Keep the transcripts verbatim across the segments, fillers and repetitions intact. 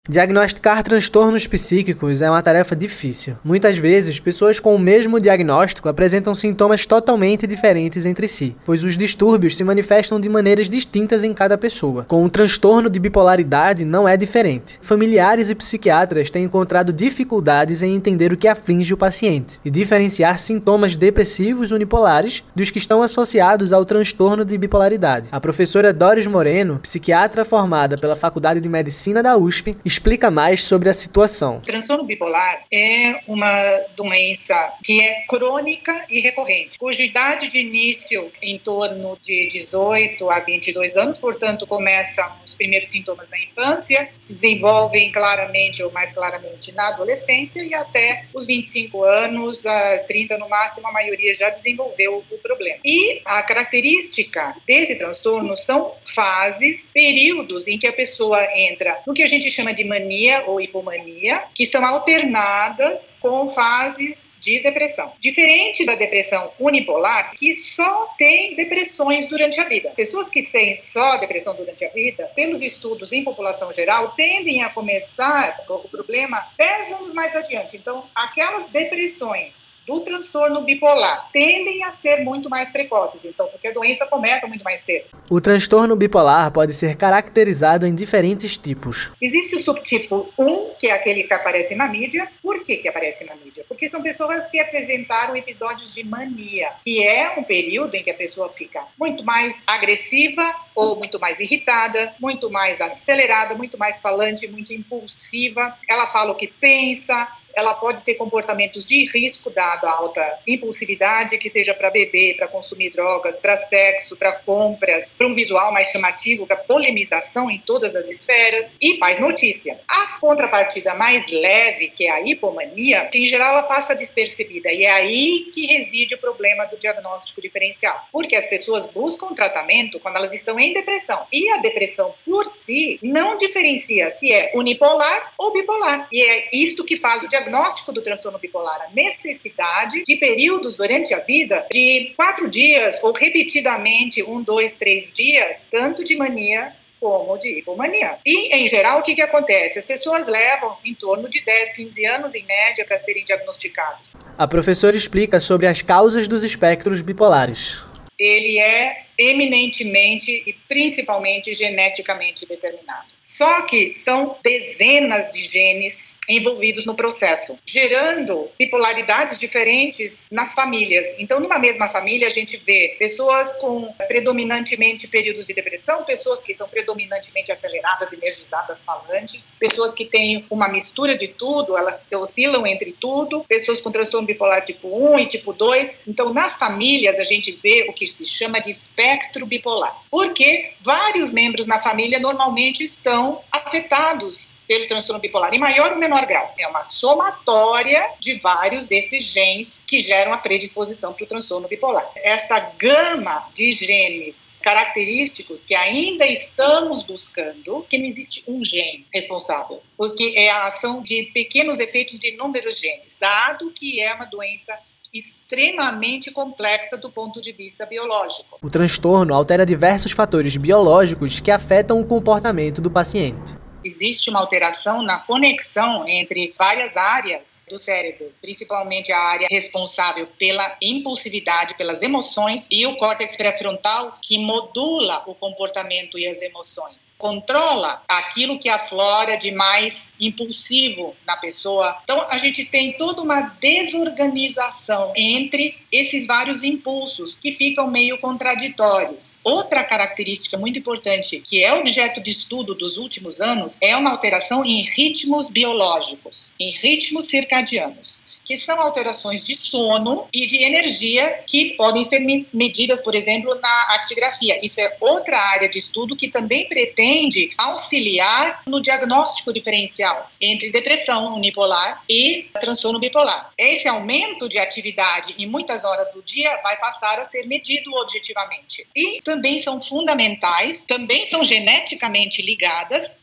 Diagnosticar transtornos psíquicos é uma tarefa difícil. Muitas vezes, pessoas com o mesmo diagnóstico apresentam sintomas totalmente diferentes entre si, pois os distúrbios se manifestam de maneiras distintas em cada pessoa. Com o transtorno de bipolaridade não é diferente. Familiares e psiquiatras têm encontrado dificuldades em entender o que aflige o paciente e diferenciar sintomas depressivos unipolares dos que estão associados ao transtorno de bipolaridade. A professora Doris Moreno, psiquiatra formada pela Faculdade de Medicina da U S P, explica mais sobre a situação. O transtorno bipolar é uma doença que é crônica e recorrente, cuja idade de início em torno de dezoito a vinte e dois anos, portanto começam os primeiros sintomas na infância, se desenvolvem claramente ou mais claramente na adolescência e até os vinte e cinco anos, a trinta no máximo, a maioria já desenvolveu o problema. E a característica desse transtorno são fases, períodos em que a pessoa entra no que a gente chama de mania ou hipomania, que são alternadas com fases de depressão. Diferente da depressão unipolar, que só tem depressões durante a vida. Pessoas que têm só depressão durante a vida, pelos estudos em população geral, tendem a começar o problema dez anos mais adiante. Então, aquelas depressões do transtorno bipolar tendem a ser muito mais precoces, então, porque a doença começa muito mais cedo. O transtorno bipolar pode ser caracterizado em diferentes tipos. Existe o subtipo um, que é aquele que aparece na mídia. Por que que aparece na mídia? Porque são pessoas que apresentaram episódios de mania, que é um período em que a pessoa fica muito mais agressiva ou muito mais irritada, muito mais acelerada, muito mais falante, muito impulsiva. Ela fala o que pensa. Ela pode ter comportamentos de risco dado a alta impulsividade, que seja para beber, para consumir drogas, para sexo, para compras, para um visual mais chamativo, para polemização em todas as esferas, e faz notícia. A contrapartida mais leve, que é a hipomania, que em geral ela passa despercebida, e é aí que reside o problema do diagnóstico diferencial, porque as pessoas buscam tratamento quando elas estão em depressão, e a depressão por si não diferencia se é unipolar ou bipolar, e é isto que faz o diagnóstico diagnóstico do transtorno bipolar, a necessidade de períodos durante a vida de quatro dias ou repetidamente um, dois, três dias, tanto de mania como de hipomania. E, em geral, o que, que acontece? As pessoas levam em torno de dez, quinze anos, em média, para serem diagnosticados. A professora explica sobre as causas dos espectros bipolares. Ele é eminentemente e principalmente geneticamente determinado. Só que são dezenas de genes envolvidos no processo, gerando bipolaridades diferentes nas famílias. Então, numa mesma família, a gente vê pessoas com predominantemente períodos de depressão, pessoas que são predominantemente aceleradas, energizadas, falantes, pessoas que têm uma mistura de tudo, elas oscilam entre tudo, pessoas com transtorno bipolar tipo um e tipo dois. Então, nas famílias, a gente vê o que se chama de espectro bipolar, porque vários membros na família normalmente estão afetados pelo transtorno bipolar, em maior ou menor grau. É uma somatória de vários desses genes que geram a predisposição para o transtorno bipolar. Essa gama de genes característicos que ainda estamos buscando, que não existe um gene responsável, porque é a ação de pequenos efeitos de inúmeros genes, dado que é uma doença extremamente complexa do ponto de vista biológico. O transtorno altera diversos fatores biológicos que afetam o comportamento do paciente. Existe uma alteração na conexão entre várias áreas do cérebro, principalmente a área responsável pela impulsividade, pelas emoções, e o córtex pré-frontal, que modula o comportamento e as emoções. Controla aquilo que aflora de mais impulsivo na pessoa. Então, a gente tem toda uma desorganização entre esses vários impulsos que ficam meio contraditórios. Outra característica muito importante, que é objeto de estudo dos últimos anos, é uma alteração em ritmos biológicos, em ritmos circadianos, que são alterações de sono e de energia que podem ser medidas, por exemplo, na actigrafia. Isso é outra área de estudo que também pretende auxiliar no diagnóstico diferencial entre depressão unipolar e transtorno bipolar. Esse aumento de atividade em muitas horas do dia vai passar a ser medido objetivamente. E também são fundamentais, também são geneticamente ligadas e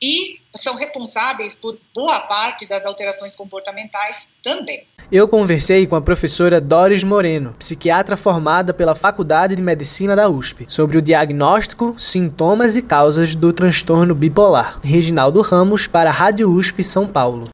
são responsáveis por boa parte das alterações comportamentais também. Eu conversei com a professora Doris Moreno, psiquiatra formada pela Faculdade de Medicina da U S P, sobre o diagnóstico, sintomas e causas do transtorno bipolar. Reginaldo Ramos, para a Rádio U S P São Paulo.